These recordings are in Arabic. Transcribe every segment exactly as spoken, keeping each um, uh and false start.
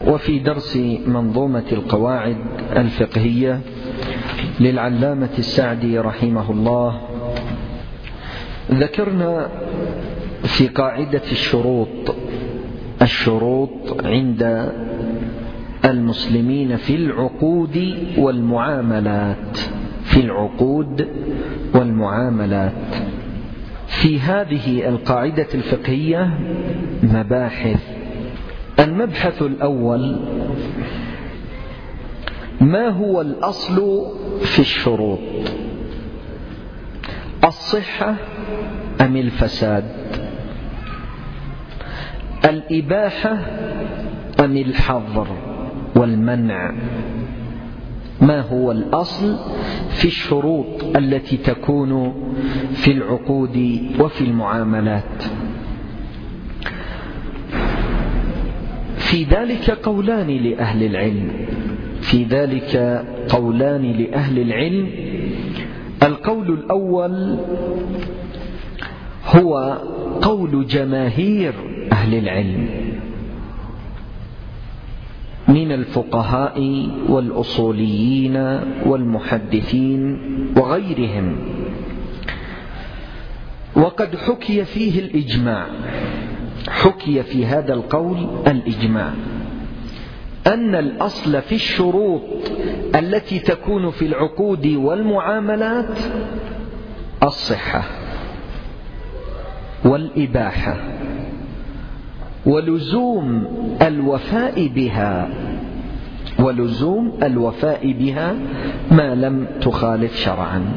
وفي درس منظومة القواعد الفقهية للعلامة السعدي رحمه الله ذكرنا في قاعدة الشروط الشروط عند المسلمين في العقود والمعاملات في العقود والمعاملات. في هذه القاعدة الفقهية مباحث. المبحث الأول: ما هو الأصل في الشروط؟ الصحة أم الفساد؟ الإباحة أم الحظر والمنع؟ ما هو الأصل في الشروط التي تكون في العقود وفي المعاملات؟ في ذلك قولان لأهل العلم في ذلك قولان لأهل العلم القول الأول هو قول جماهير أهل العلم من الفقهاء والأصوليين والمحدثين وغيرهم، وقد حكي فيه الإجماع حكي في هذا القول الإجماع أن الأصل في الشروط التي تكون في العقود والمعاملات الصحة والإباحة ولزوم الوفاء بها ولزوم الوفاء بها ما لم تخالف شرعا.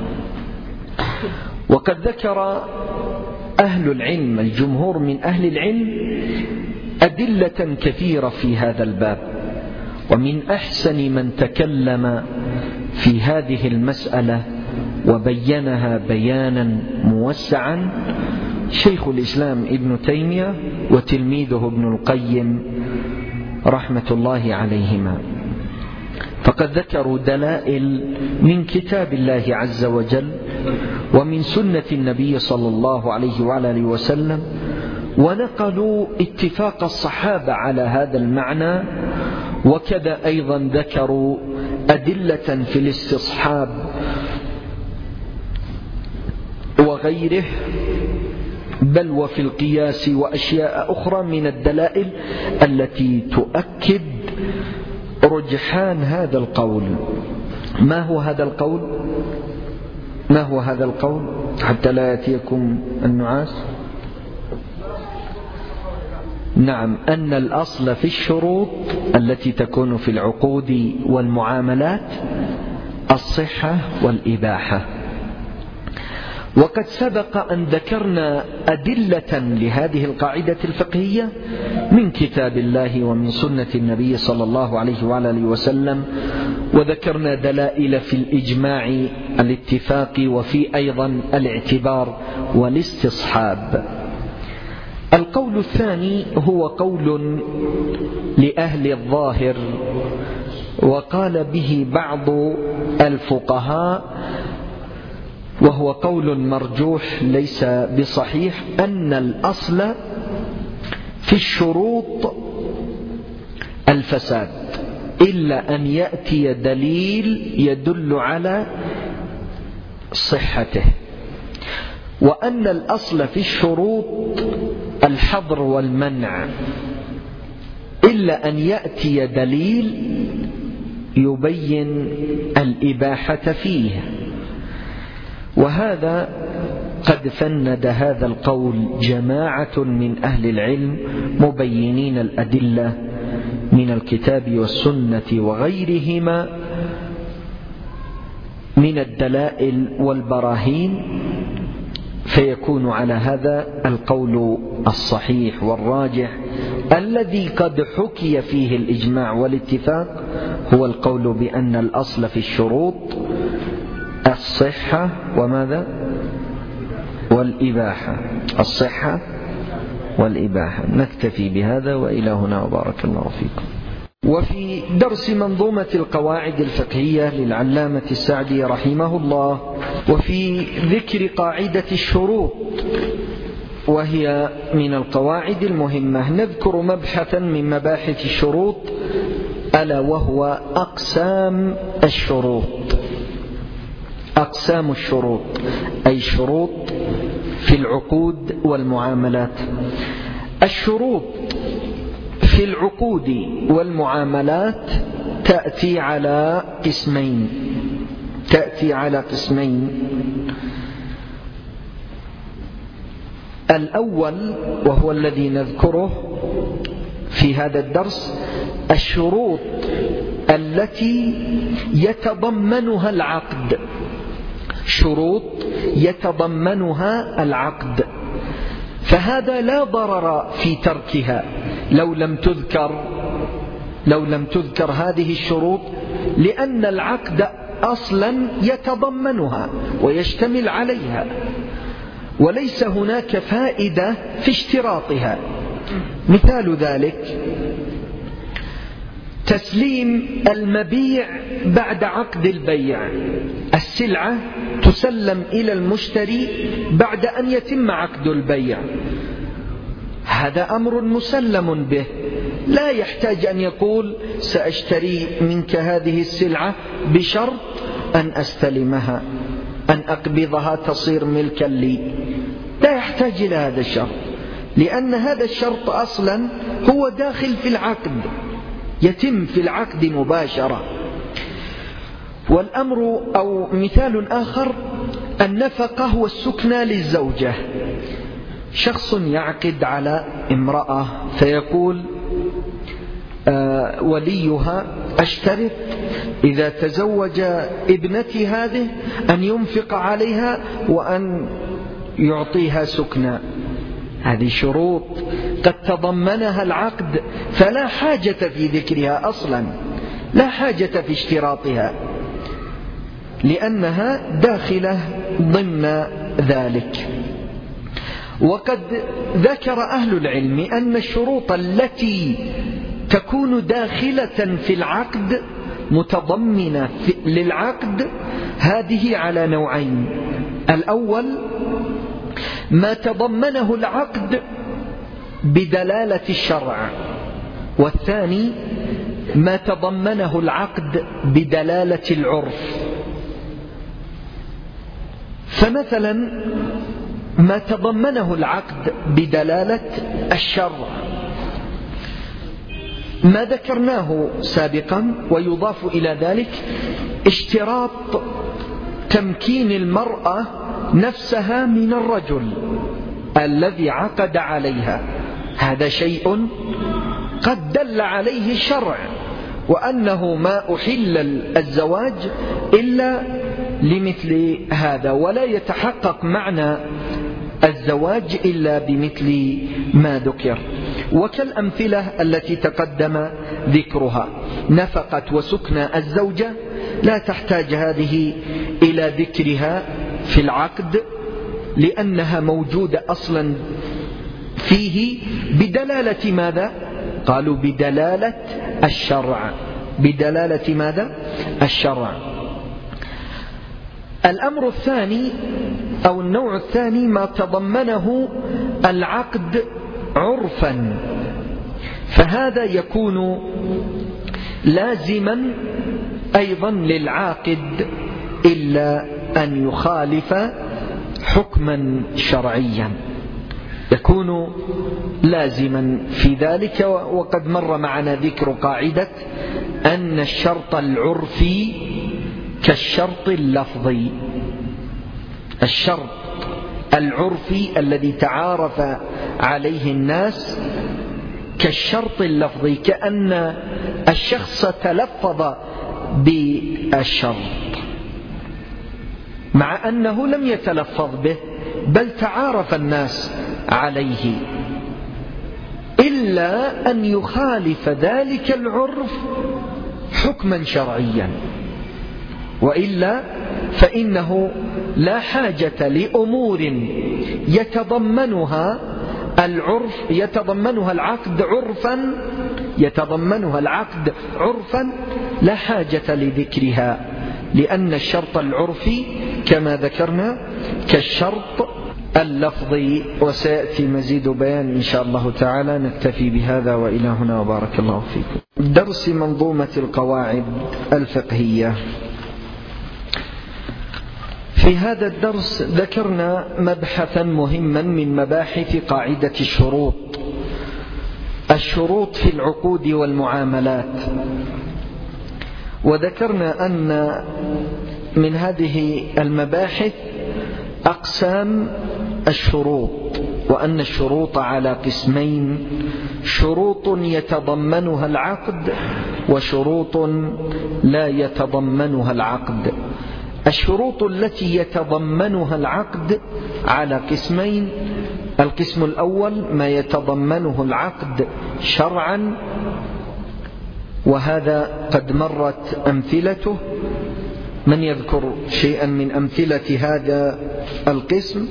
وقد ذكر أهل العلم الجمهور من أهل العلم أدلة كثيرة في هذا الباب، ومن أحسن من تكلم في هذه المسألة وبينها بيانا موسعا شيخ الإسلام ابن تيمية وتلميذه ابن القيم رحمة الله عليهما. فقد ذكروا دلائل من كتاب الله عز وجل ومن سنة النبي صلى الله عليه وعلى آله وسلم، ونقلوا اتفاق الصحابة على هذا المعنى، وكذا أيضا ذكروا أدلة في الاستصحاب وغيره، بل وفي القياس وأشياء أخرى من الدلائل التي تؤكد رجحان هذا القول. ما هو هذا القول؟ ما هو هذا القول حتى لا يأتيكم النعاس؟ نعم، أن الأصل في الشروط التي تكون في العقود والمعاملات الصحة والإباحة. وقد سبق أن ذكرنا أدلة لهذه القاعدة الفقهية من كتاب الله ومن سنة النبي صلى الله عليه وعلى آله وسلم، وذكرنا دلائل في الإجماع الاتفاق وفي أيضا الاعتبار والاستصحاب. القول الثاني هو قول لأهل الظاهر، وقال به بعض الفقهاء وهو قول مرجوح ليس بصحيح، أن الأصل في الشروط الفساد إلا أن يأتي دليل يدل على صحته، وأن الأصل في الشروط الحظر والمنع إلا أن يأتي دليل يبين الإباحة فيه. وهذا قد فند هذا القول جماعة من أهل العلم مبينين الأدلة من الكتاب والسنة وغيرهما من الدلائل والبراهين، فيكون على هذا القول الصحيح والراجح الذي قد حكي فيه الإجماع والاتفاق، هو القول بأن الأصل في الشروط الصحة وماذا؟ والإباحة. الصحة والإباحة. نكتفي بهذا وإلى هنا وبارك الله فيكم. وفي درس منظومة القواعد الفقهية للعلامة السعدي رحمه الله، وفي ذكر قاعدة الشروط وهي من القواعد المهمة. نذكر مبحثا من مباحث الشروط ألا وهو أقسام الشروط. أقسام الشروط أي شروط في العقود والمعاملات. الشروط في العقود والمعاملات تأتي على قسمين تأتي على قسمين الأول وهو الذي نذكره في هذا الدرس الشروط التي يتضمنها العقد، شروط يتضمنها العقد، فهذا لا ضرر في تركها لو لم تذكر لو لم تذكر هذه الشروط، لأن العقد أصلا يتضمنها ويشتمل عليها، وليس هناك فائدة في اشتراطها. مثال ذلك تسليم المبيع بعد عقد البيع، السلعة تسلم إلى المشتري بعد أن يتم عقد البيع، هذا أمر مسلم به، لا يحتاج أن يقول سأشتري منك هذه السلعة بشرط أن أستلمها، أن أقبضها تصير ملكا لي، لا يحتاج إلى هذا الشرط، لأن هذا الشرط أصلا هو داخل في العقد، يتم في العقد مباشرة. والأمر أو مثال آخر النفقة والسكنى للزوجة، شخص يعقد على امرأة فيقول آه وليها أشترط إذا تزوج ابنتي هذه أن ينفق عليها وأن يعطيها سكنى، هذه شروط قد تضمنها العقد فلا حاجة في ذكرها أصلا، لا حاجة في اشتراطها لأنها داخلة ضمن ذلك. وقد ذكر أهل العلم أن الشروط التي تكون داخلة في العقد متضمنة للعقد هذه على نوعين: الأول ما تضمنه العقد بدلالة الشرع، والثاني ما تضمنه العقد بدلالة العرف. فمثلا ما تضمنه العقد بدلالة الشرع ما ذكرناه سابقا، ويضاف إلى ذلك اشتراط تمكين المرأة نفسها من الرجل الذي عقد عليها، هذا شيء قد دل عليه الشرع، وأنه ما أحل الزواج إلا لمثل هذا، ولا يتحقق معنى الزواج إلا بمثل ما ذكر. وكالأمثلة التي تقدم ذكرها نفقة وسكنى الزوجة لا تحتاج هذه إلى ذكرها في العقد، لأنها موجودة أصلا فيه بدلالة ماذا؟ قالوا بدلالة الشرع، بدلالة ماذا؟ الشرع. الأمر الثاني أو النوع الثاني ما تضمنه العقد عرفا، فهذا يكون لازما أيضا للعاقد إلا أن يخالف حكما شرعيا، يكون لازما في ذلك. وقد مر معنا ذكر قاعدة أن الشرط العرفي كالشرط اللفظي، الشرط العرفي الذي تعارف عليه الناس كالشرط اللفظي، كأن الشخص تلفظ بالشرط مع أنه لم يتلفظ به، بل تعارف الناس عليه، إلا أن يخالف ذلك العرف حكما شرعيا، وإلا فإنه لا حاجة لأمور يتضمنها العرف يتضمنها العقد عرفا يتضمنها العقد عرفا لا حاجة لذكرها، لأن الشرط العرفي كما ذكرنا كالشرط اللفظي، وسيأتي مزيد بيان إن شاء الله تعالى. نكتفي بهذا وإلى هنا وبارك الله فيكم. درس منظومة القواعد الفقهية. في هذا الدرس ذكرنا مبحثا مهما من مباحث قاعدة الشروط، الشروط في العقود والمعاملات. وذكرنا أن من هذه المباحث أقسام الشروط، وأن الشروط على قسمين: شروط يتضمنها العقد وشروط لا يتضمنها العقد. الشروط التي يتضمنها العقد على قسمين: القسم الأول ما يتضمنه العقد شرعا، وهذا قد مرت أمثلته. من يذكر شيئا من أمثلة هذا القسم؟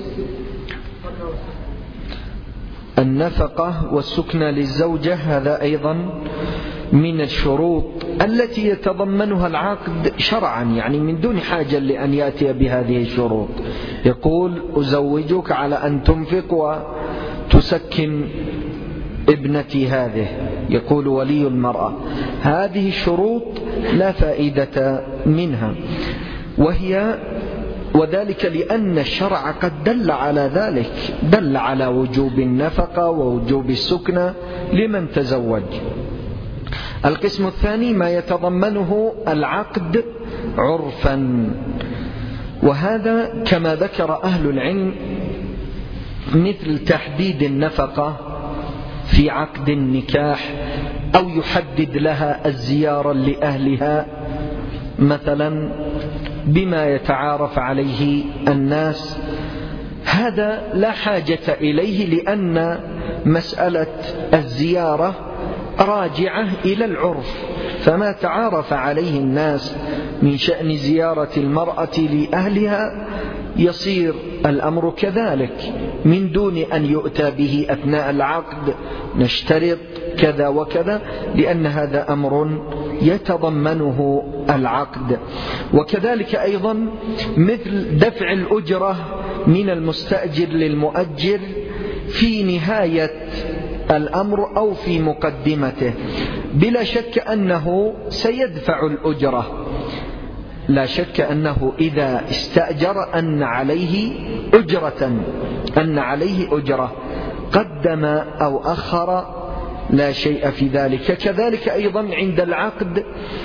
النفقة والسكنى للزوجة، هذا أيضا من الشروط التي يتضمنها العقد شرعا، يعني من دون حاجة لأن يأتي بهذه الشروط. يقول: أزوجك على أن تنفق وتسكن ابنتي هذه، يقول ولي المرأة. هذه الشروط لا فائدة منها، وهي وذلك لأن الشرع قد دل على ذلك، دل على وجوب النفقة ووجوب السكنى لمن تزوج. القسم الثاني ما يتضمنه العقد عرفا، وهذا كما ذكر أهل العلم مثل تحديد النفقة في عقد النكاح، أو يحدد لها الزيارة لأهلها مثلا بما يتعارف عليه الناس. هذا لا حاجة إليه، لأن مسألة الزيارة راجعة إلى العرف، فما تعارف عليه الناس من شأن زيارة المرأة لأهلها يصير الأمر كذلك، من دون أن يؤتى به أثناء العقد نشترط كذا وكذا، لأن هذا أمر يتضمنه العقد. وكذلك أيضا مثل دفع الأجرة من المستأجر للمؤجر في نهاية الأمر أو في مقدمته، بلا شك أنه سيدفع الأجرة، لا شك أنه إذا استأجر أن عليه أجرة أن عليه أجرة قدم أو أخر لا شيء في ذلك. كذلك أيضا عند العقد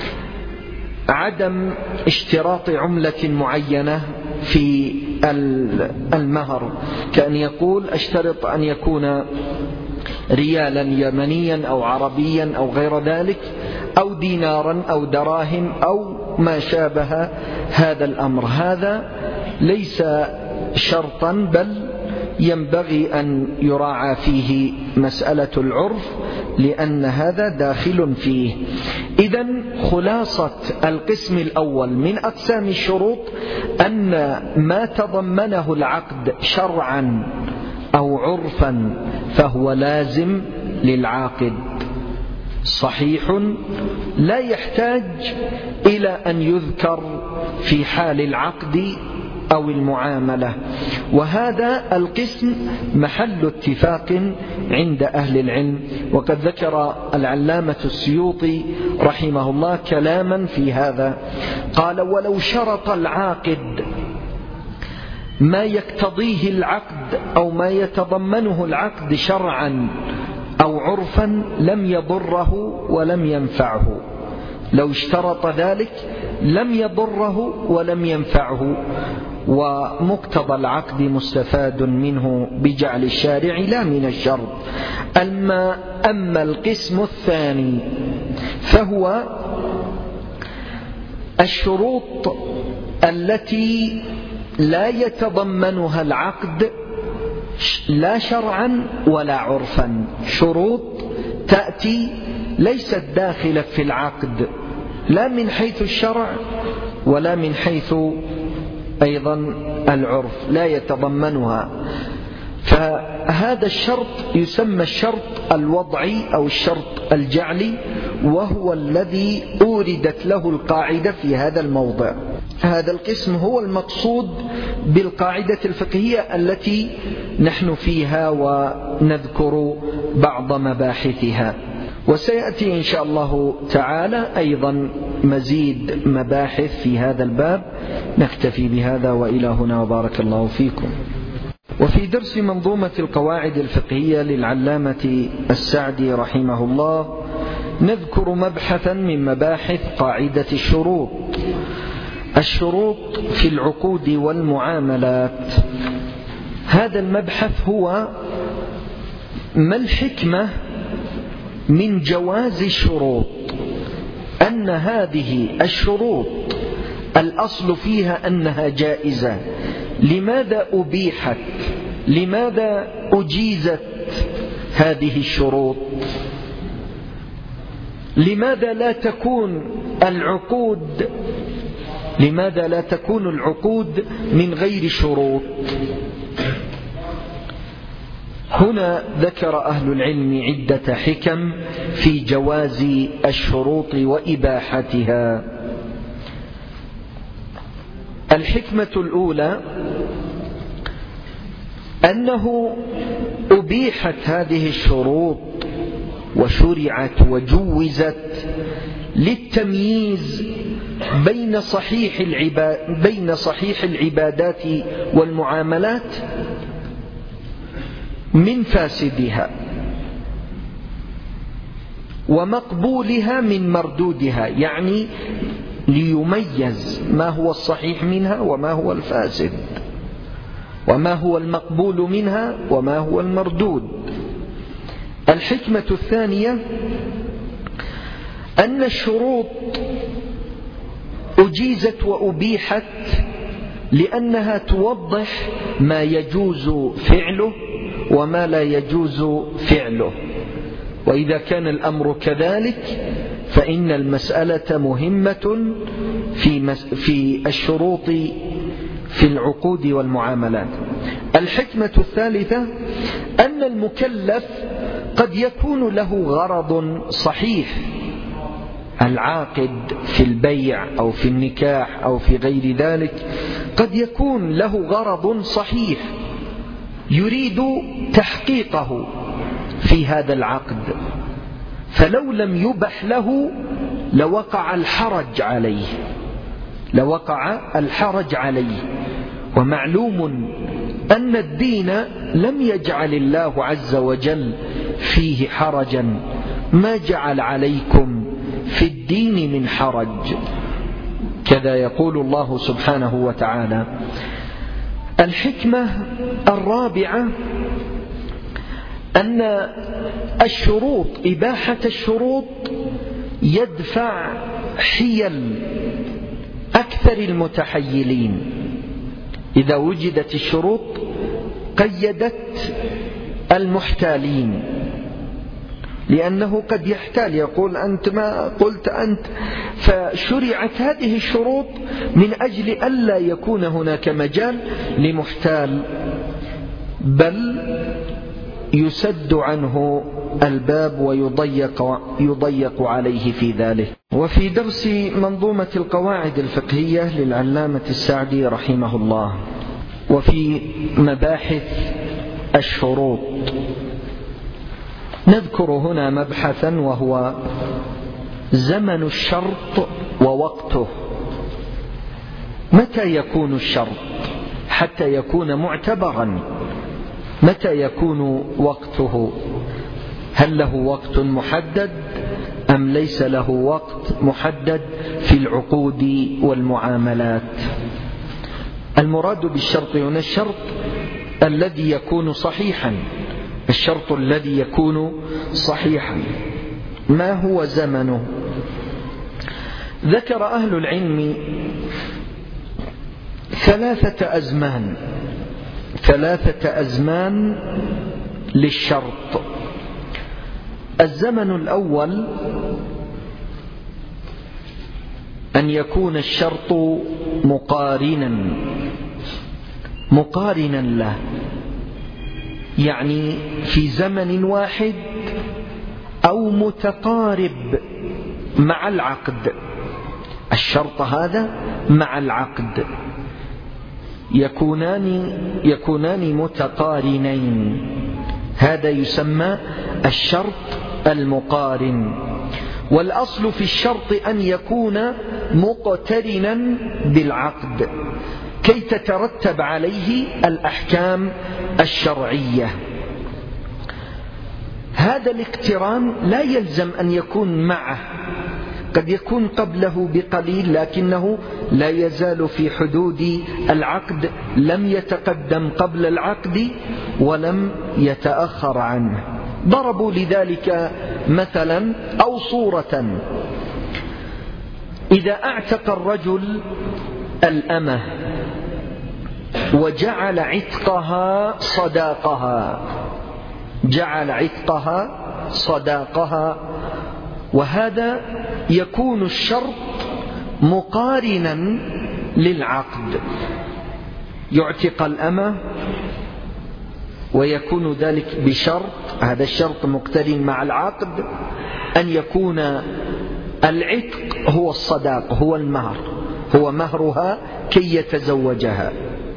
عدم اشتراط عملة معينة في المهر، كأن يقول أشترط أن يكون ريالا يمنيا أو عربيا أو غير ذلك، أو دينارا أو دراهم أو ما شابه هذا الأمر. هذا ليس شرطا، بل ينبغي أن يراعى فيه مسألة العرف، لأن هذا داخل فيه. إذن خلاصة القسم الأول من أقسام الشروط أن ما تضمنه العقد شرعا أو عرفا فهو لازم للعاقد، صحيح لا يحتاج إلى أن يذكر في حال العقد أو المعاملة. وهذا القسم محل اتفاق عند أهل العلم، وقد ذكر العلامة السيوطي رحمه الله كلاما في هذا. قال: ولو شرط العاقد ما يقتضيه العقد أو ما يتضمنه العقد شرعا أو عرفا لم يضره ولم ينفعه. لو اشترط ذلك لم يضره ولم ينفعه، ومقتضى العقد مستفاد منه بجعل الشارع لا من الشرط. أما, أما القسم الثاني فهو الشروط التي لا يتضمنها العقد لا شرعا ولا عرفا، شروط تأتي ليست داخلة في العقد لا من حيث الشرع ولا من حيث أيضا العرف، لا يتضمنها. فهذا الشرط يسمى الشرط الوضعي أو الشرط الجعلي، وهو الذي أوردت له القاعدة في هذا الموضع. هذا القسم هو المقصود بالقاعدة الفقهية التي نحن فيها ونذكر بعض مباحثها، وسيأتي إن شاء الله تعالى أيضا مزيد مباحث في هذا الباب. نكتفي بهذا وإلى هنا وبارك الله فيكم. وفي درس منظومة القواعد الفقهية للعلامة السعدي رحمه الله نذكر مبحثا من مباحث قاعدة الشروط. الشروط في العقود والمعاملات. هذا المبحث هو ما الحكمة من جواز الشروط، أن هذه الشروط الأصل فيها أنها جائزة، لماذا أبيحت؟ لماذا أجيزت هذه الشروط؟ لماذا لا تكون العقود لماذا لا تكون العقود من غير شروط؟ هنا ذكر أهل العلم عدة حكم في جواز الشروط وإباحتها. الحكمة الأولى أنه أبيحت هذه الشروط وشرعت وجوزت للتمييز بين صحيح العباد بين صحيح العبادات والمعاملات من فاسدها، ومقبولها من مردودها، يعني ليميز ما هو الصحيح منها وما هو الفاسد، وما هو المقبول منها وما هو المردود. الحكمة الثانية أن الشروط أجيزت وأبيحت لأنها توضح ما يجوز فعله وما لا يجوز فعله، وإذا كان الأمر كذلك فإن المسألة مهمة في في الشروط في العقود والمعاملات. الحكمة الثالثة أن المكلف قد يكون له غرض صحيح، العاقد في البيع أو في النكاح أو في غير ذلك قد يكون له غرض صحيح يريد تحقيقه في هذا العقد، فلو لم يبح له لوقع الحرج عليه لوقع الحرج عليه ومعلوم أن الدين لم يجعل الله عز وجل فيه حرجا، ما جعل عليكم في الدين من حرج، كذا يقول الله سبحانه وتعالى. الحكمة الرابعة أن الشروط إباحة الشروط يدفع حيل أكثر المتحيلين. إذا وجدت الشروط قيدت المحتالين، لأنه قد يحتال، يقول أنت ما قلت أنت، فشرعت هذه الشروط من أجل ألا يكون هناك مجال لمحتال، بل يسد عنه الباب ويضيق يضيق عليه في ذلك. وفي درس منظومة القواعد الفقهية للعلامة السعدي رحمه الله وفي مباحث الشروط نذكر هنا مبحثا وهو زمن الشرط ووقته. متى يكون الشرط حتى يكون معتبرا؟ متى يكون وقته؟ هل له وقت محدد أم ليس له وقت محدد في العقود والمعاملات؟ المراد بالشرط هنا الشرط الذي يكون صحيحا، الشرط الذي يكون صحيحا. ما هو زمنه؟ ذكر أهل العلم ثلاثة أزمان ثلاثة أزمان للشرط. الزمن الأول أن يكون الشرط مقارنا مقارنا له، يعني في زمن واحد أو متقارب مع العقد. الشرط هذا مع العقد يكونان يكونان متقارنين، هذا يسمى الشرط المقارن. والأصل في الشرط أن يكون مقترنا بالعقد كي تترتب عليه الأحكام الشرعية. هذا الاقتران لا يلزم أن يكون معه، قد يكون قبله بقليل لكنه لا يزال في حدود العقد، لم يتقدم قبل العقد ولم يتأخر عنه. ضربوا لذلك مثلا أو صورة: إذا اعتق الرجل الأمة وجعل عتقها صداقها، جعل عتقها صداقها، وهذا يكون الشرط مقارنا للعقد. يعتق الأمة ويكون ذلك بشرط، هذا الشرط مقترن مع العقد، أن يكون العتق هو الصداق، هو المهر، هو مهرها كي يتزوجها.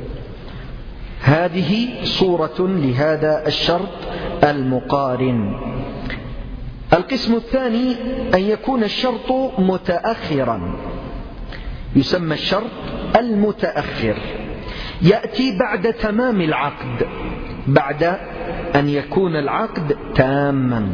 هذه صورة لهذا الشرط المقارن. القسم الثاني أن يكون الشرط متأخرا، يسمى الشرط المتأخر، يأتي بعد تمام العقد، بعد أن يكون العقد تاما.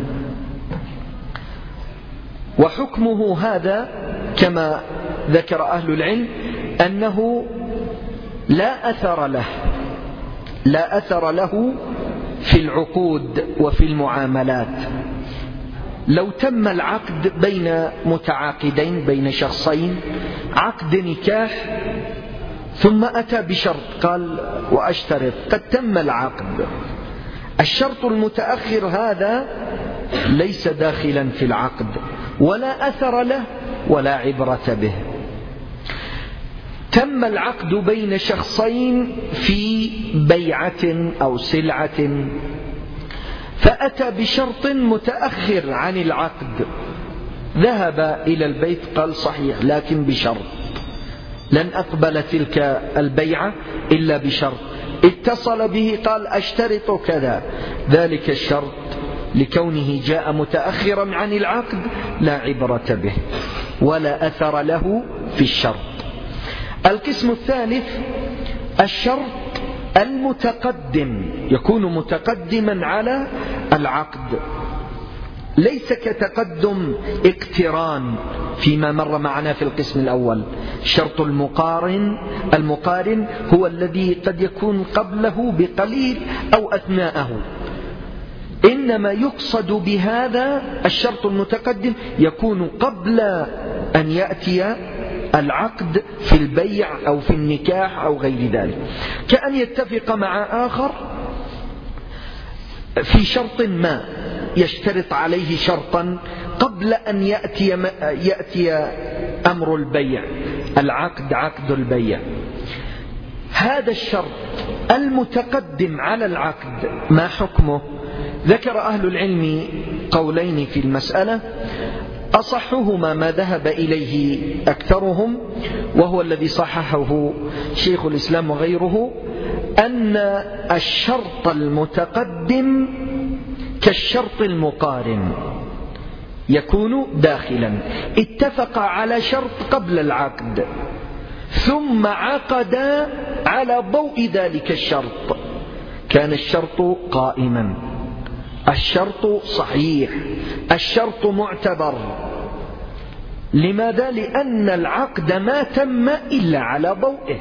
وحكمه هذا كما ذكر أهل العلم أنه لا أثر له لا أثر له في العقود وفي المعاملات. لو تم العقد بين متعاقدين، بين شخصين، عقد نكاح، ثم أتى بشرط قال وأشترط، قد تم العقد، الشرط المتأخر هذا ليس داخلا في العقد ولا أثر له ولا عبرة به. تم العقد بين شخصين في بيعة أو سلعة، فأتى بشرط متأخر عن العقد، ذهب إلى البيت قال صحيح لكن بشرط، لن أقبل تلك البيعة إلا بشرط. اتصل به قال أشترط كذا، ذلك الشرط لكونه جاء متأخرا عن العقد لا عبرة به ولا أثر له في الشرط. القسم الثالث الشرط المتقدم، يكون متقدما على العقد، ليس كتقدم اقتران فيما مر معنا في القسم الأول. الشرط المقارن المقارن هو الذي قد يكون قبله بقليل أو أثناءه، إنما يقصد بهذا الشرط المتقدم يكون قبل أن يأتي العقد في البيع أو في النكاح أو غير ذلك، كأن يتفق مع آخر في شرط ما، يشترط عليه شرطا قبل أن يأتي, يأتي أمر البيع، العقد عقد البيع. هذا الشرط المتقدم على العقد ما حكمه؟ ذكر أهل العلم قولين في المسألة، أصحهما ما ذهب إليه أكثرهم وهو الذي صححه شيخ الإسلام وغيره، أن الشرط المتقدم كالشرط المقارن، يكون داخلا، اتفق على شرط قبل العقد ثم عقد على ضوء ذلك الشرط، كان الشرط قائما، الشرط صحيح، الشرط معتبر. لماذا؟ لأن العقد ما تم إلا على ضوئه.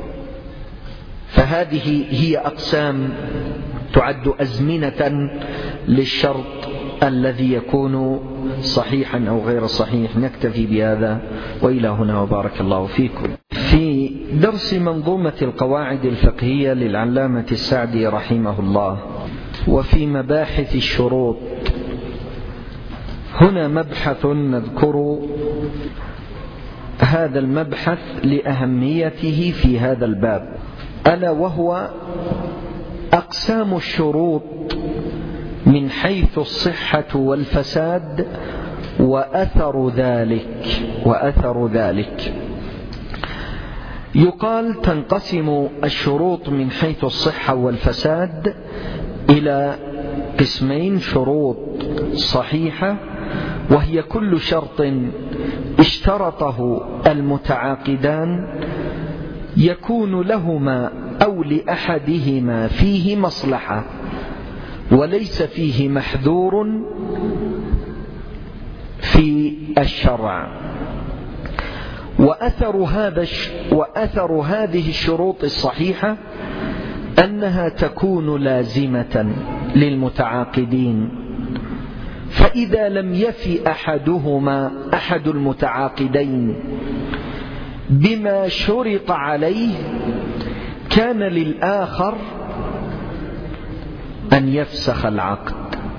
فهذه هي أقسام تعد أزمنة للشرط الذي يكون صحيحا أو غير صحيح. نكتفي بهذا وإلى هنا وبارك الله فيكم. في درس منظومة القواعد الفقهية للعلامة السعدي رحمه الله، وفي مباحث الشروط، هنا مبحث نذكر هذا المبحث لأهميته في هذا الباب، ألا وهو أقسام الشروط من حيث الصحة والفساد وأثر ذلك وأثر ذلك يقال تنقسم الشروط من حيث الصحة والفساد إلى قسمين: شروط صحيحة وهي كل شرط اشترطه المتعاقدان يكون لهما أو لأحدهما فيه مصلحة وليس فيه محذور في الشرع. وأثر هذا وأثر هذه الشروط الصحيحة أنها تكون لازمة للمتعاقدين، فإذا لم يف أحدهما أحد المتعاقدين بما شرط عليه كان للآخر أن يفسخ العقد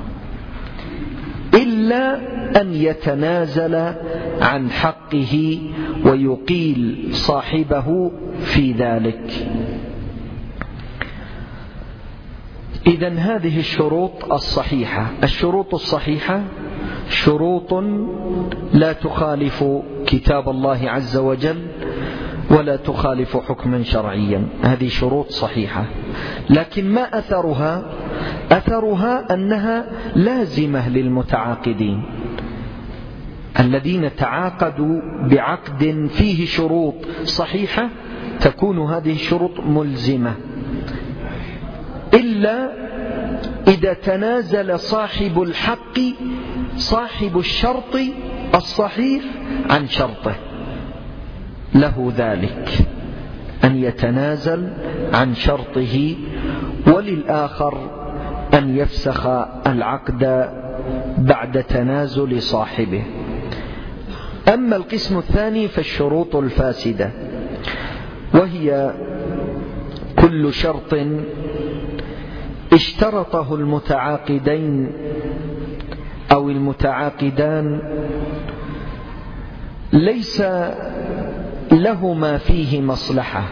إلا أن يتنازل عن حقه ويقيل صاحبه في ذلك. إذن هذه الشروط الصحيحة. الشروط الصحيحة شروط لا تخالف كتاب الله عز وجل ولا تخالف حكما شرعيا، هذه شروط صحيحة. لكن ما أثرها؟ أثرها أنها لازمة للمتعاقدين الذين تعاقدوا بعقد فيه شروط صحيحة، تكون هذه الشروط ملزمة إلا إذا تنازل صاحب الحق صاحب الشرط الصحيح عن شرطه، له ذلك أن يتنازل عن شرطه وللآخر أن يفسخ العقد بعد تنازل صاحبه. أما القسم الثاني فالشروط الفاسدة، وهي كل شرط اشترطه المتعاقدين أو المتعاقدان ليس لهما فيه مصلحة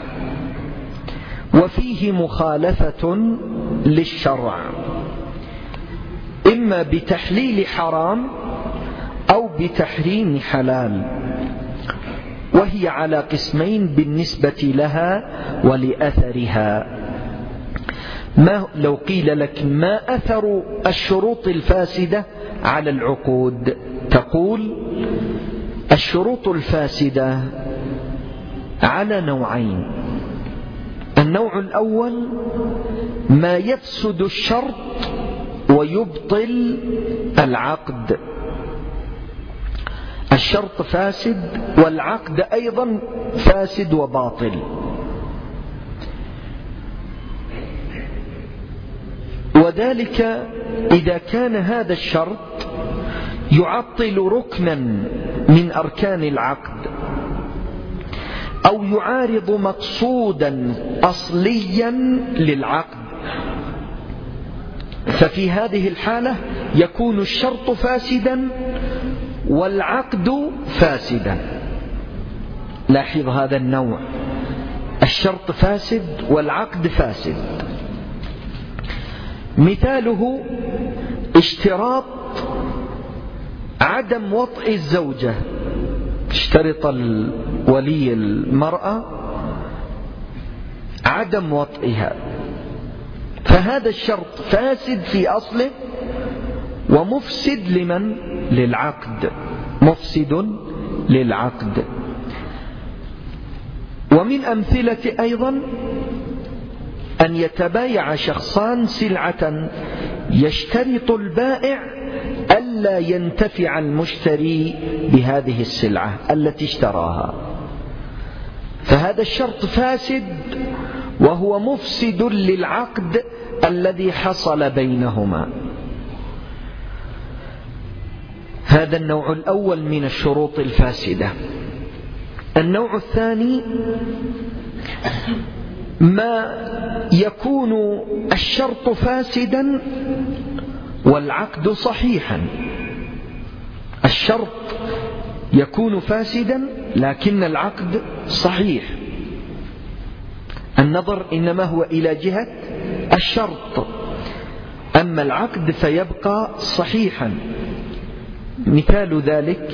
وفيه مخالفة للشرع، إما بتحليل حرام أو بتحريم حلال، وهي على قسمين بالنسبة لها ولأثرها. ما لو قيل لك ما أثر الشروط الفاسدة على العقود؟ تقول الشروط الفاسدة على نوعين: النوع الأول ما يفسد الشرط ويبطل العقد، الشرط فاسد والعقد أيضا فاسد وباطل. وذلك إذا كان هذا الشرط يعطل ركنا من أركان العقد أو يعارض مقصودا أصليا للعقد، ففي هذه الحالة يكون الشرط فاسدا والعقد فاسدا. لاحظ هذا النوع: الشرط فاسد والعقد فاسد. مثاله اشتراط عدم وطئ الزوجة، اشترط ولي المرأة عدم وطئها، فهذا الشرط فاسد في أصله ومفسد لمن؟ للعقد، مفسد للعقد. ومن أمثلة أيضا أن يتبايع شخصان سلعة يشترط البائع ألا ينتفع المشتري بهذه السلعة التي اشتراها، فهذا الشرط فاسد وهو مفسد للعقد الذي حصل بينهما. هذا النوع الأول من الشروط الفاسدة. النوع الثاني ما يكون الشرط فاسدا والعقد صحيحا. الشرط يكون فاسدا لكن العقد صحيح، النظر إنما هو إلى جهة الشرط، أما العقد فيبقى صحيحا. مثال ذلك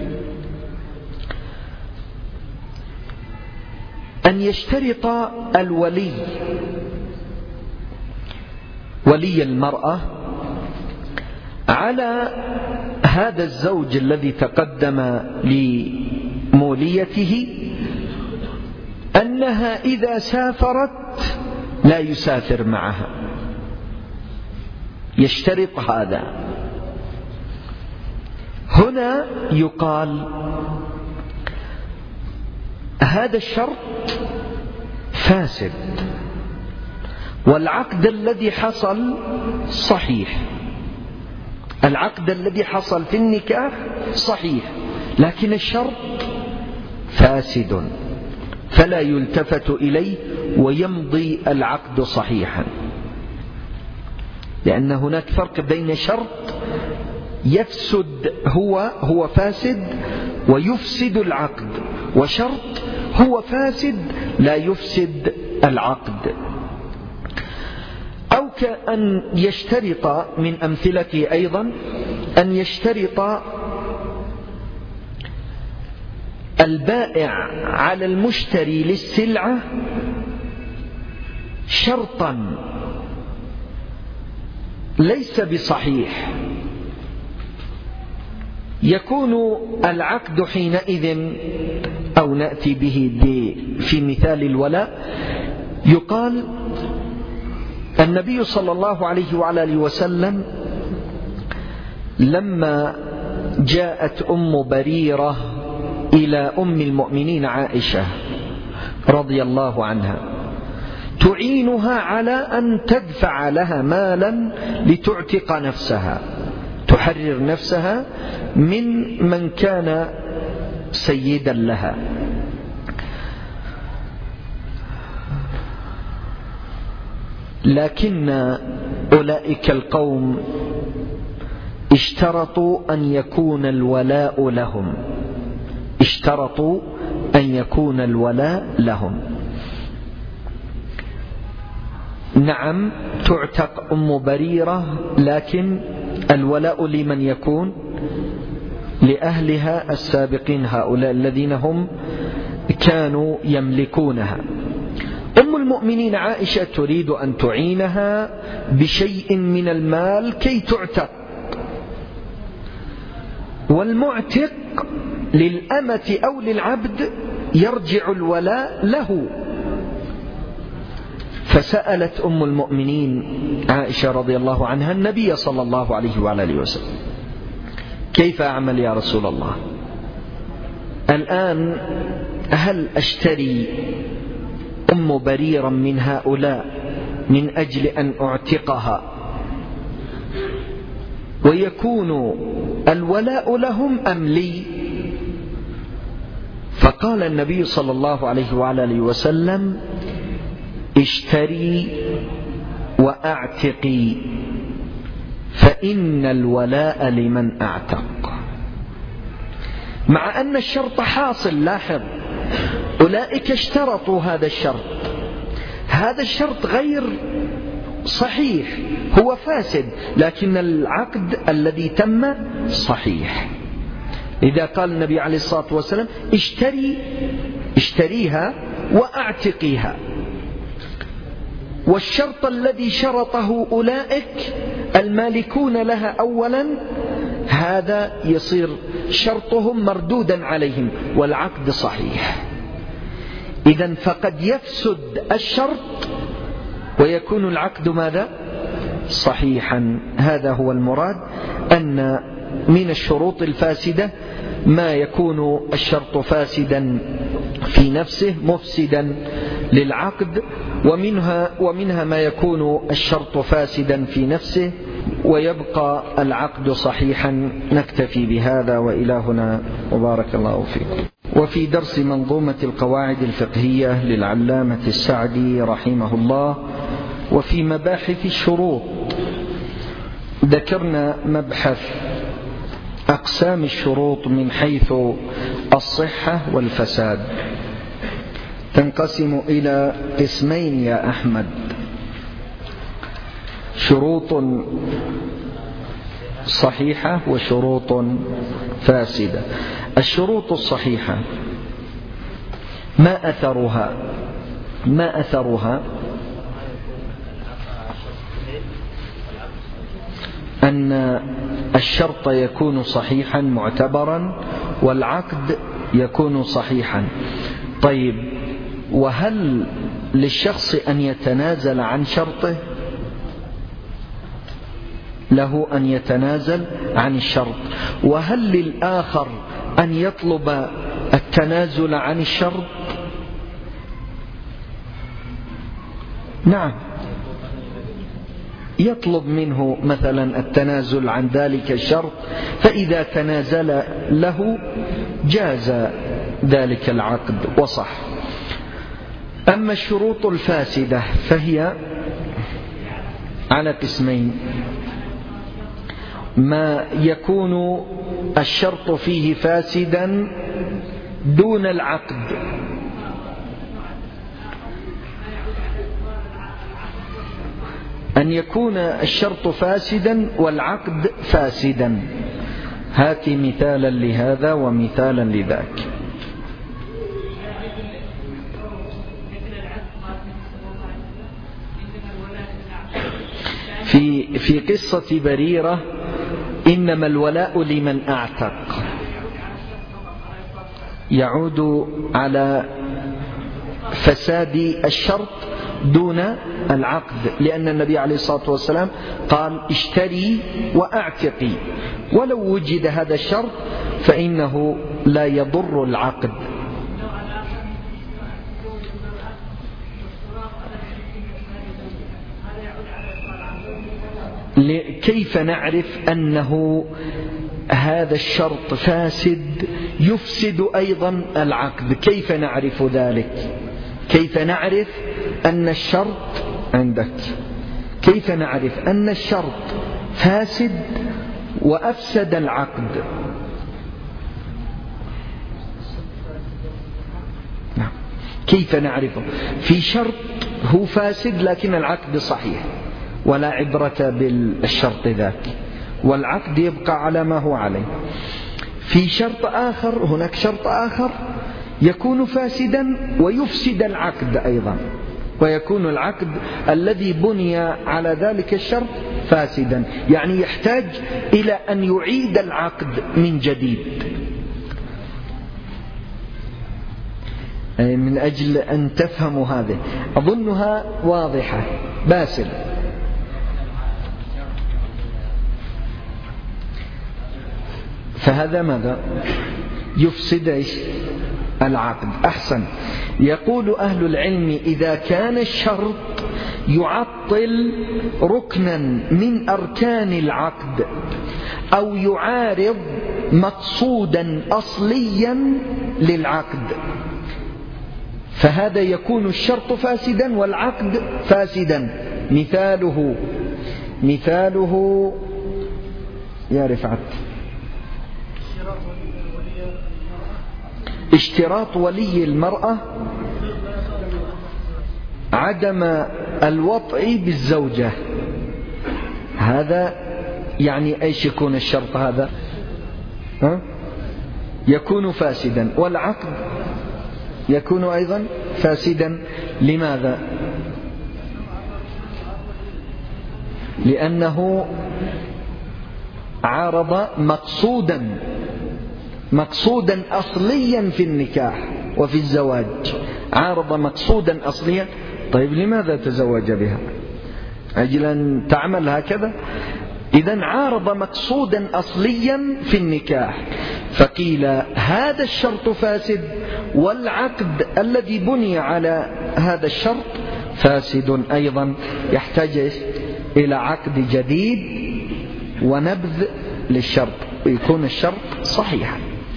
أن يشترط الولي ولي المرأة على هذا الزوج الذي تقدم لموليته أنها إذا سافرت لا يسافر معها، يشترط هذا. هنا يقال هذا الشرط فاسد، والعقد الذي حصل صحيح، العقد الذي حصل في النكاح صحيح، لكن الشرط فاسد، فلا يلتفت إليه ويمضي العقد صحيحا، لأن هناك فرق بين شرط يفسد هو هو فاسد ويفسد العقد، وشرط هو فاسد لا يفسد العقد. أو كأن يشترط من أمثلته أيضا أن يشترط البائع على المشتري للسلعة شرطا ليس بصحيح، يكون العقد حينئذ، أو نأتي به في مثال الولاء، يقال النبي صلى الله عليه وعلى آله وسلم لما جاءت أم بريرة إلى أم المؤمنين عائشة رضي الله عنها تعينها على أن تدفع لها مالا لتعتق نفسها، تحرر نفسها من من كان سيدا لها. لكن أولئك القوم اشترطوا أن يكون الولاء لهم، اشترطوا أن يكون الولاء لهم. نعم تعتق أم بريرة، لكن الولاء لمن يكون؟ لأهلها السابقين، هؤلاء الذين هم كانوا يملكونها. أم المؤمنين عائشة تريد أن تعينها بشيء من المال كي تعتق، والمعتق للأمة أو للعبد يرجع الولاء له. فسألت أم المؤمنين عائشة رضي الله عنها النبي صلى الله عليه وعلى آله وسلم: كيف أعمل يا رسول الله؟ الآن هل أشتري أم بريرا من هؤلاء من أجل أن أعتقها ويكون الولاء لهم أم لي؟ فقال النبي صلى الله عليه وعلى آله وسلم: اشتري وأعتقي، فإن الولاء لمن أعتق. مع أن الشرط حاصل، لاحظ أولئك اشترطوا هذا الشرط، هذا الشرط غير صحيح، هو فاسد، لكن العقد الذي تم صحيح. إذا قال النبي عليه الصلاة والسلام: اشتري اشتريها وأعتقيها، والشرط الذي شرطه أولئك المالكون لها أولا هذا يصير شرطهم مردودا عليهم والعقد صحيح. إذن فقد يفسد الشرط ويكون العقد ماذا؟ صحيحا. هذا هو المراد، أن من الشروط الفاسدة ما يكون الشرط فاسدا في نفسه مفسدا للعقد، ومنها, ومنها ما يكون الشرط فاسدا في نفسه ويبقى العقد صحيحا. نكتفي بهذا وإلى هنا، وبارك الله فيكم. وفي درس منظومة القواعد الفقهية للعلامة السعدي رحمه الله، وفي مباحث الشروط ذكرنا مبحث أقسام الشروط من حيث الصحة والفساد. تنقسم إلى قسمين يا أحمد: شروط صحيحة وشروط فاسدة. الشروط الصحيحة ما أثرها ما أثرها أن الشرط يكون صحيحا معتبرا والعقد يكون صحيحا. طيب، وهل للشخص أن يتنازل عن شرطه؟ له أن يتنازل عن الشرط. وهل للآخر أن يطلب التنازل عن الشرط؟ نعم، يطلب منه مثلا التنازل عن ذلك الشرط، فإذا تنازل له جاز ذلك العقد وصح. أما الشروط الفاسدة فهي على قسمين: ما يكون الشرط فيه فاسدا دون العقد، أن يكون الشرط فاسدا والعقد فاسدا. هات مثالا لهذا ومثالا لذاك. في في قصة بريرة إنما الولاء لمن أعتق، يعود على فساد الشرط دون العقد، لأن النبي عليه الصلاة والسلام قال: اشتري وأعتقي. ولو وجد هذا الشرط فإنه لا يضر العقد. كيف نعرف أنه هذا الشرط فاسد يفسد أيضا العقد؟ كيف نعرف ذلك؟ كيف نعرف أن الشرط عندك كيف نعرف أن الشرط فاسد وأفسد العقد؟ نعم، كيف نعرفه؟ في شرط هو فاسد لكن العقد صحيح ولا عبرة بالشرط ذاك، والعقد يبقى على ما هو عليه. في شرط آخر، هناك شرط آخر يكون فاسدا ويفسد العقد أيضا، ويكون العقد الذي بني على ذلك الشرط فاسدا، يعني يحتاج إلى أن يعيد العقد من جديد. من أجل أن تفهموا هذه، أظنها واضحة. باسل، فهذا ماذا؟ يفسد العقد. أحسن. يقول أهل العلم: إذا كان الشرط يعطل ركنا من أركان العقد أو يعارض مقصودا أصليا للعقد، فهذا يكون الشرط فاسدا والعقد فاسدا. مثاله مثاله يا رفعت: اشتراط ولي المرأة عدم الوطء بالزوجة. هذا يعني ايش يكون الشرط هذا؟ ها؟ يكون فاسدا، والعقد يكون أيضا فاسدا. لماذا؟ لأنه عارض مقصودا مقصودا أصليا في النكاح وفي الزواج، عارض مقصودا أصليا. طيب، لماذا تزوج بها؟ أجل أن تعمل هكذا؟ إذن عارض مقصودا أصليا في النكاح، فقيل هذا الشرط فاسد والعقد الذي بني على هذا الشرط فاسد أيضا، يحتاج إلى عقد جديد ونبذ للشرط ويكون الشرط صحيحا.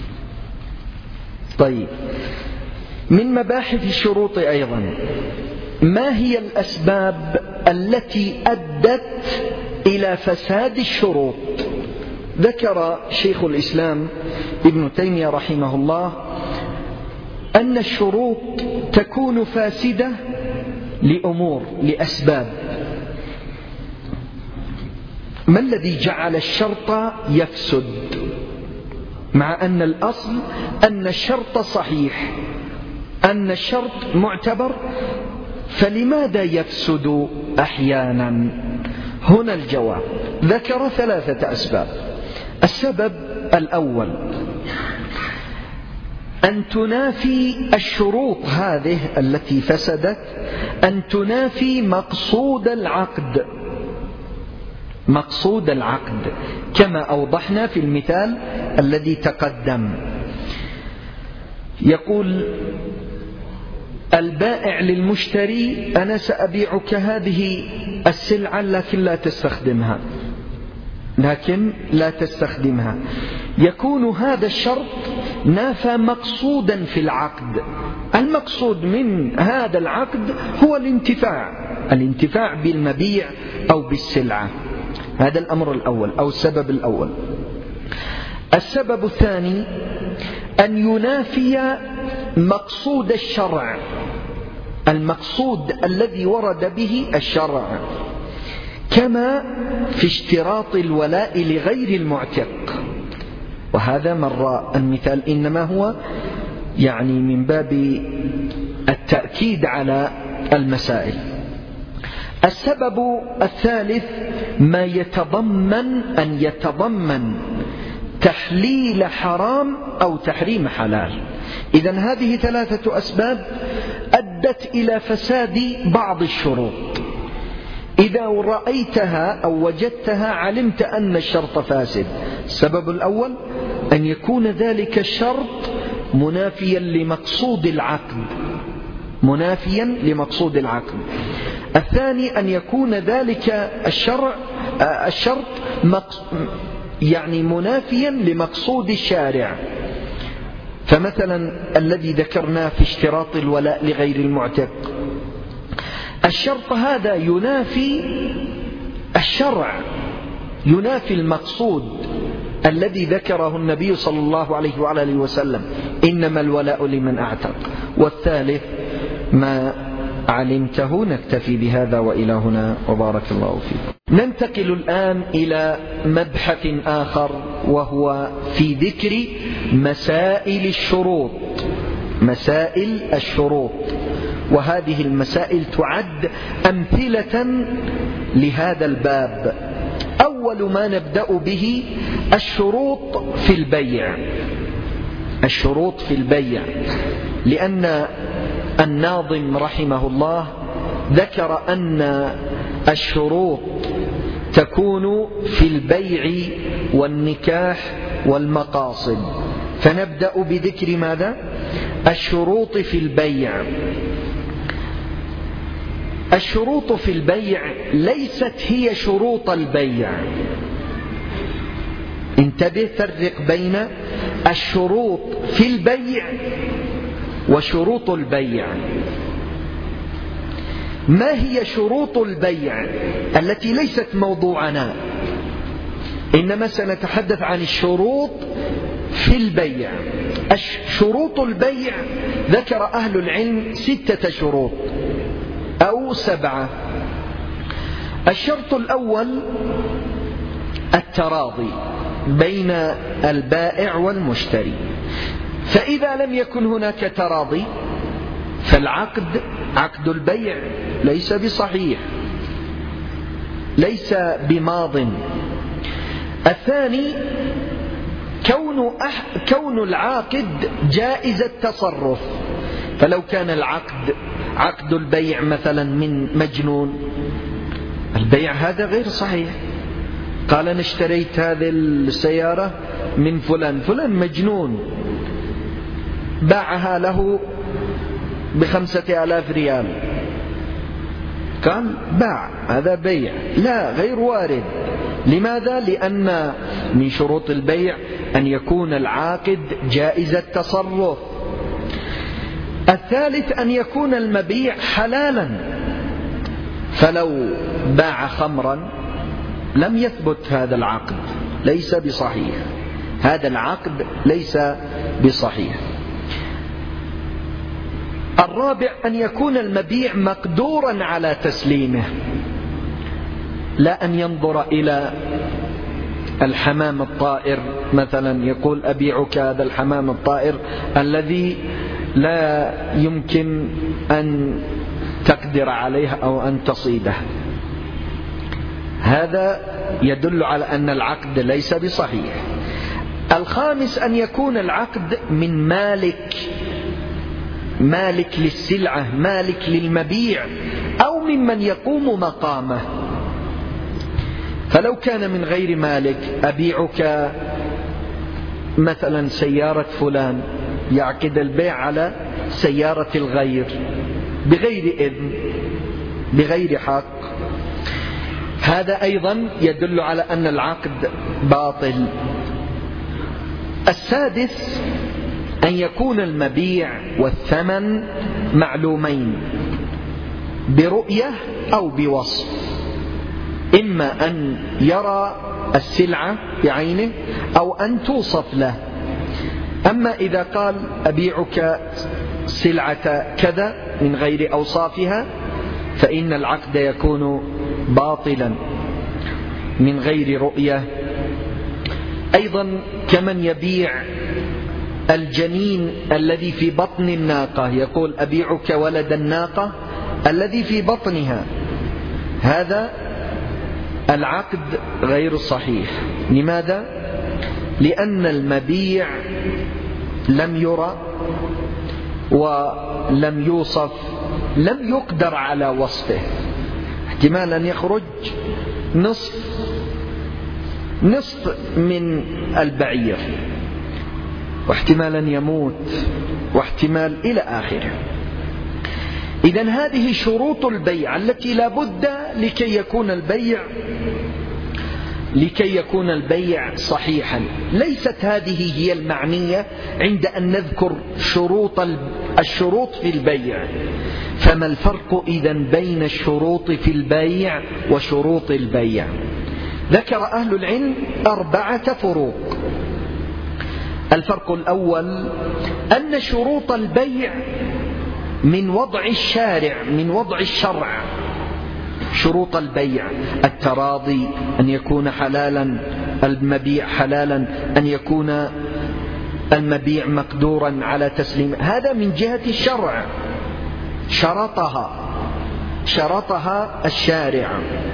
طيب، من مباحث الشروط أيضا: ما هي الأسباب التي أدت إلى فساد الشروط؟ ذكر شيخ الإسلام ابن تيمية رحمه الله أن الشروط تكون فاسدة لأمور، لأسباب. ما الذي جعل الشرط يفسد مع أن الأصل أن الشرط صحيح، أن الشرط معتبر، فلماذا يفسد أحيانا؟ هنا الجواب، ذكر ثلاثة أسباب. السبب الأول أن تنافي الشروط هذه التي فسدت، أن تنافي مقصود العقد، مقصود العقد كما أوضحنا في المثال الذي تقدم. يقول البائع للمشتري أنا سأبيعك هذه السلعة لكن لا تستخدمها، لكن لا تستخدمها. يكون هذا الشرط نافى مقصودا في العقد. المقصود من هذا العقد هو الانتفاع، الانتفاع بالمبيع أو بالسلعة. هذا الأمر الأول أو السبب الأول. السبب الثاني أن ينافي مقصود الشرع، المقصود الذي ورد به الشرع، كما في اشتراط الولاء لغير المعتق. وهذا مر المثال، إنما هو يعني من باب التأكيد على المسائل. السبب الثالث ما يتضمن أن يتضمن تحليل حرام أو تحريم حلال. إذن هذه ثلاثة أسباب أدت إلى فساد بعض الشروط. إذا رأيتها أو وجدتها علمت أن الشرط فاسد. السبب الأول أن يكون ذلك الشرط منافيا لمقصود العقد، منافيا لمقصود العقد. الثاني أن يكون ذلك الشرع الشرط يعني منافيا لمقصود الشارع. فمثلا الذي ذكرناه في اشتراط الولاء لغير المعتق، الشرط هذا ينافي الشرع، ينافي المقصود الذي ذكره النبي صلى الله عليه وعلى آله وسلم، إنما الولاء لمن أعتق. والثالث ما علمته. نكتفي بهذا وإلى هنا وبارك الله فيكم. ننتقل الآن إلى مبحث آخر، وهو في ذكر مسائل الشروط، مسائل الشروط. وهذه المسائل تعد أمثلة لهذا الباب. أول ما نبدأ به الشروط في البيع، الشروط في البيع، لأن الناظم رحمه الله ذكر أن الشروط تكون في البيع والنكاح والمقاصد. فنبدأ بذكر ماذا؟ الشروط في البيع. الشروط في البيع ليست هي شروط البيع. انتبه، فرق بين الشروط في البيع وشروط البيع. ما هي شروط البيع التي ليست موضوعنا، إنما سنتحدث عن الشروط في البيع. شروط البيع ذكر أهل العلم ستة شروط أو سبعة. الشرط الأول التراضي بين البائع والمشتري. فإذا لم يكن هناك تراضي فالعقد، عقد البيع ليس بصحيح، ليس بماض. الثاني كون, أح كون العاقد جائز التصرف. فلو كان العقد عقد البيع مثلا من مجنون، البيع هذا غير صحيح. قال أنا اشتريت هذه السيارة من فلان، فلان مجنون، باعها له بخمسة آلاف ريال، قال باع، هذا بيع. لا، غير وارد. لماذا؟ لأن من شروط البيع أن يكون العاقد جائز التصرف. الثالث أن يكون المبيع حلالا. فلو باع خمرا لم يثبت هذا العقد، ليس بصحيح، هذا العقد ليس بصحيح. الرابع أن يكون المبيع مقدورا على تسليمه. لا أن ينظر إلى الحمام الطائر مثلا يقول أبيعك هذا الحمام الطائر الذي لا يمكن أن تقدر عليه أو أن تصيده. هذا يدل على أن العقد ليس بصحيح. الخامس أن يكون العقد من مالك، مالك للسلعة، مالك للمبيع، أو ممن يقوم مقامه. فلو كان من غير مالك، أبيعك مثلا سيارة فلان، يعقد البيع على سيارة الغير بغير إذن بغير حق، هذا أيضا يدل على أن العقد باطل. السادس أن يكون المبيع والثمن معلومين برؤية أو بوصف، إما أن يرى السلعة بعينه أو أن توصف له. أما إذا قال أبيعك سلعة كذا من غير أوصافها فإن العقد يكون باطلا من غير رؤية. أيضا كمن يبيع الجنين الذي في بطن الناقة، يقول أبيعك ولد الناقة الذي في بطنها، هذا العقد غير صحيح. لماذا؟ لأن المبيع لم يرى ولم يوصف، لم يقدر على وصفه. احتمال أن يخرج نصف نصف من البعير، واحتمال أن يموت، واحتمال إلى آخره. إذن هذه شروط البيع التي لا بد لكي يكون البيع لكي يكون البيع صحيحا. ليست هذه هي المعنية عند أن نذكر شروط الشروط في البيع. فما الفرق إذن بين الشروط في البيع وشروط البيع؟ ذكر أهل العلم أربعة فروق. الفرق الأول أن شروط البيع من وضع الشارع، من وضع الشرع. شروط البيع التراضي، أن يكون حلالا المبيع حلالا، أن يكون المبيع مقدورا على تسليم، هذا من جهة الشرع، شرطها شرطها الشارع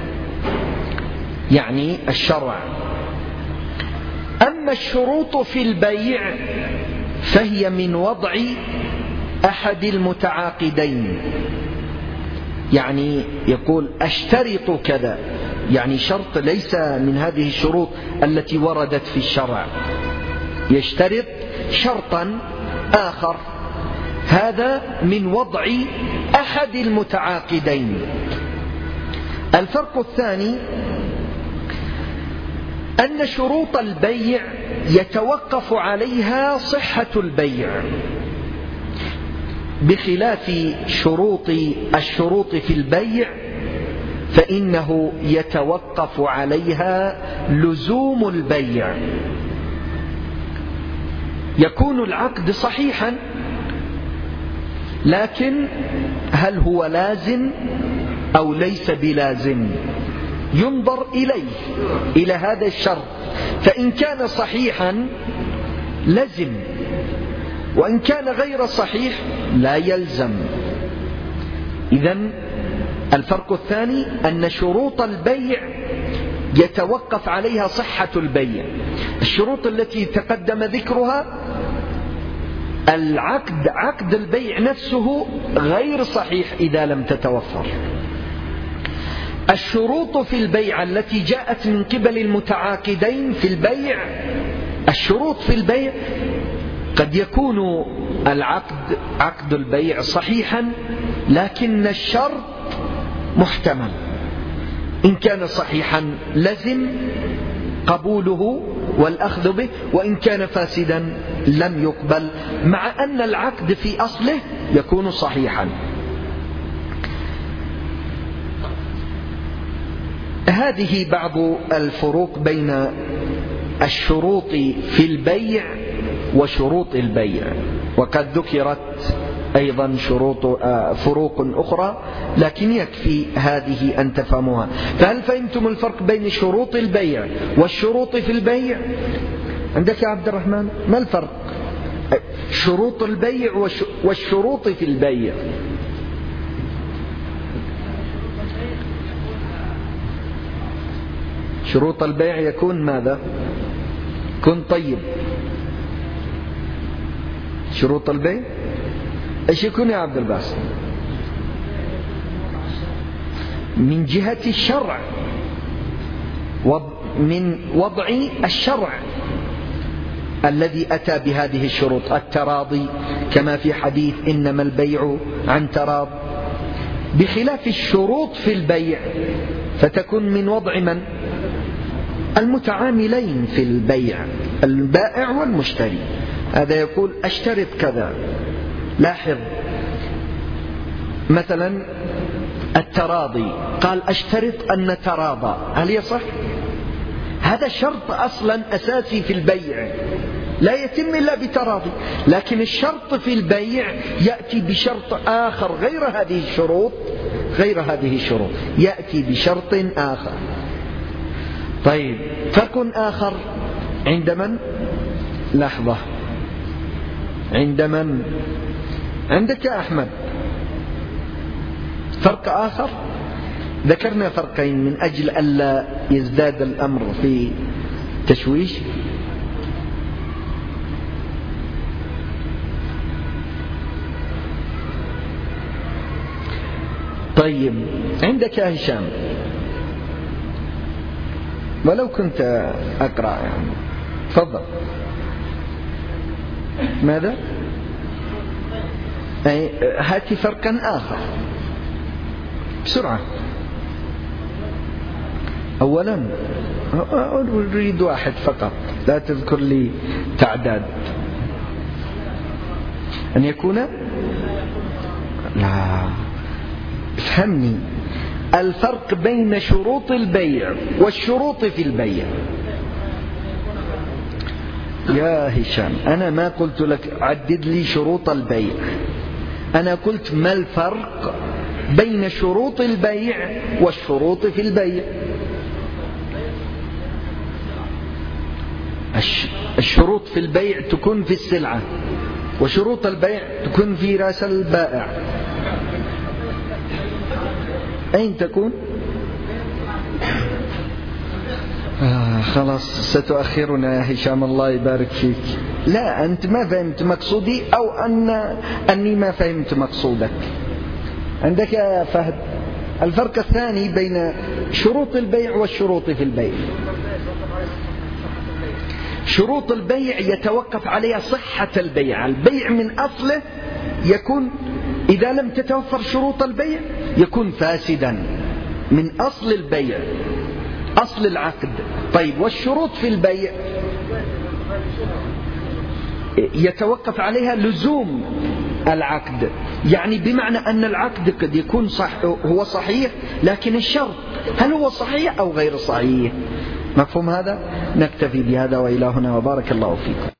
يعني الشرع. أما الشروط في البيع فهي من وضع أحد المتعاقدين، يعني يقول أشترط كذا، يعني شرط ليس من هذه الشروط التي وردت في الشرع، يشترط شرطا آخر، هذا من وضع أحد المتعاقدين. الفرق الثاني أن شروط البيع يتوقف عليها صحة البيع، بخلاف شروط الشروط في البيع فإنه يتوقف عليها لزوم البيع. يكون العقد صحيحا، لكن هل هو لازم أو ليس بلازم؟ ينظر إليه، إلى هذا الشرط، فإن كان صحيحا لزم، وإن كان غير صحيح لا يلزم. إذن الفرق الثاني أن شروط البيع يتوقف عليها صحة البيع. الشروط التي تقدم ذكرها العقد عقد البيع نفسه غير صحيح إذا لم تتوفر. الشروط في البيع التي جاءت من قبل المتعاقدين في البيع، الشروط في البيع قد يكون العقد عقد البيع صحيحا، لكن الشرط محتمل. إن كان صحيحا لزم قبوله والأخذ به، وإن كان فاسدا لم يقبل، مع أن العقد في أصله يكون صحيحا. هذه بعض الفروق بين الشروط في البيع وشروط البيع، وقد ذكرت أيضا شروط فروق أخرى، لكن يكفي هذه أن تفهموها. فهل فهمتم الفرق بين شروط البيع والشروط في البيع؟ عندك يا عبد الرحمن ما الفرق شروط البيع والشروط في البيع؟ شروط البيع يكون ماذا؟ كن طيب. شروط البيع ايش يكون يا عبد الباسط؟ من جهة الشرع، من وضع الشرع الذي أتى بهذه الشروط، التراضي كما في حديث إنما البيع عن تراض، بخلاف الشروط في البيع فتكون من وضع من؟ المتعاملين في البيع، البائع والمشتري. هذا يقول أشترط كذا. لاحظ مثلا التراضي، قال أشترط أن نتراضى، هل يصح؟ هذا شرط أصلا أساسي في البيع لا يتم إلا بتراضي، لكن الشرط في البيع يأتي بشرط آخر غير هذه الشروط، غير هذه الشروط يأتي بشرط آخر. طيب فرق آخر عند من؟ لحظة، عند من؟ عندك يا أحمد فرق آخر؟ ذكرنا فرقين من أجل ألا يزداد الأمر في تشويش. طيب عندك يا هشام، ولو كنت أقرأ يعني، تفضل. ماذا؟ أي هاتي فرقا آخر بسرعة. أولا أريد واحد فقط، لا تذكر لي تعداد. أن يكون، لا افهمني، الفرق بين شروط البيع والشروط في البيع. يا هشام أنا ما قلت لك عدد لي شروط البيع، أنا قلت ما الفرق بين شروط البيع والشروط في البيع. الشروط في البيع تكون في السلعة، وشروط البيع تكون في رأس البائع. أين تكون؟ آه خلاص ستؤخرنا يا هشام، الله يبارك فيك. لا أنت ما فهمت مقصودي، أو أن أني ما فهمت مقصودك. عندك يا فهد الفرق الثاني بين شروط البيع والشروط في البيع. شروط البيع يتوقف عليها صحة البيع، البيع من أصله يكون إذا لم تتوفر شروط البيع يكون فاسدا من أصل البيع، أصل العقد. طيب والشروط في البيع يتوقف عليها لزوم العقد، يعني بمعنى أن العقد قد يكون صح هو صحيح، لكن الشرط هل هو صحيح أو غير صحيح. مفهوم هذا؟ نكتفي بهذا وإلى هنا، وبارك الله فيكم.